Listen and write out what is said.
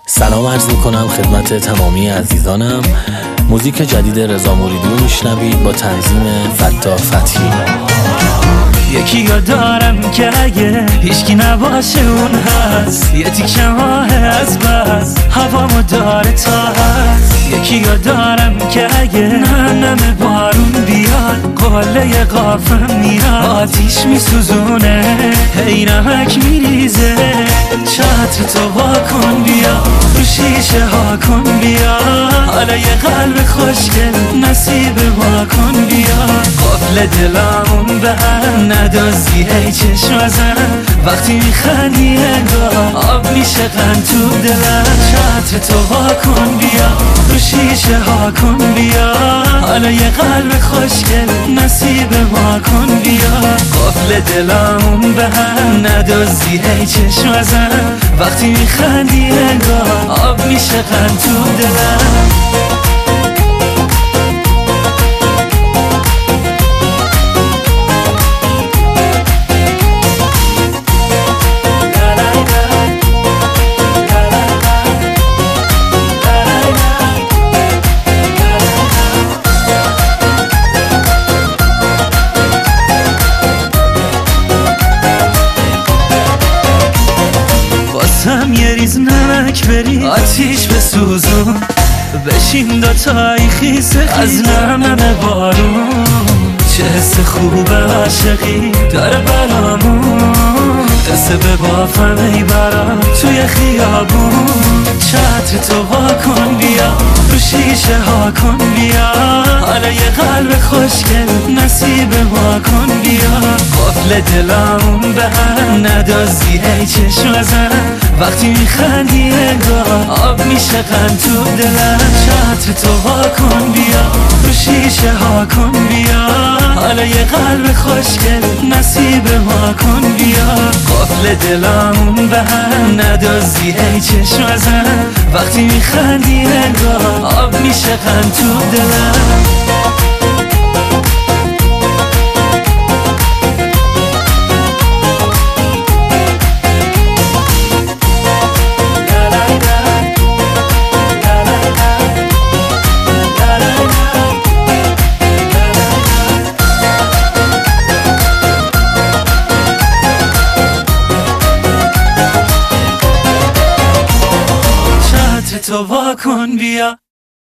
سلام عرض میکنم خدمت تمامی عزیزانم. موزیک جدید رضا موریدی رو میشنوید با تنظیم فتاح فتحی. یکی رو دارم که اگه هیچکی نباشه اون هست، یه تیکه ماه از بس هوامو داره تا هست. یکی رو دارم که اگه نمه بارون بیاد قله قافم میاد، آتیش میسوزونه هی نمک میریزه. چتر تو واکن بیا، رو شیشه ها کن بیا، حالا یه قلب خوشگل نصیب واکن بیا. قفل دلامون به هم ندازی هی چشم ازن، وقتی میخندی انگار آب میشه قند تو دلم. چتر تو واکن بیا، رو شیشه ها کن بیا، حالا یه قلب خوشگل نصیب ما کن بیا. قفل دلامون به هم ندازی هی چشم ازن، وقتی میخندی انگار آب میشه قند تو دلم. هم یه ریز نمک بری آتیش بسوزون، بشین دوتایی خیسه از نمه بارون. چه حس خوبه عاشقی داره برامون، قصه به بافم ای برام توی خیابون. چتر تو واکن بیا، رو شیشه ها کن بیا، حالا یه قلب خوشگل نصیب ما کن بیا. قفل دلامون به هم ندازی هی چشم ازن، وقتی میخندی انگار آب میشه قند تو دلم. چتر تو واکن بیا، رو شیشه ها کن بیا، حالا یه قلب خوشگل نصیب ما کن بیا. قفل دلامون به هم ندازی هی چشم ازن، وقتی میخندی انگار آب میشه قند تو دلم. تو واکن بیا.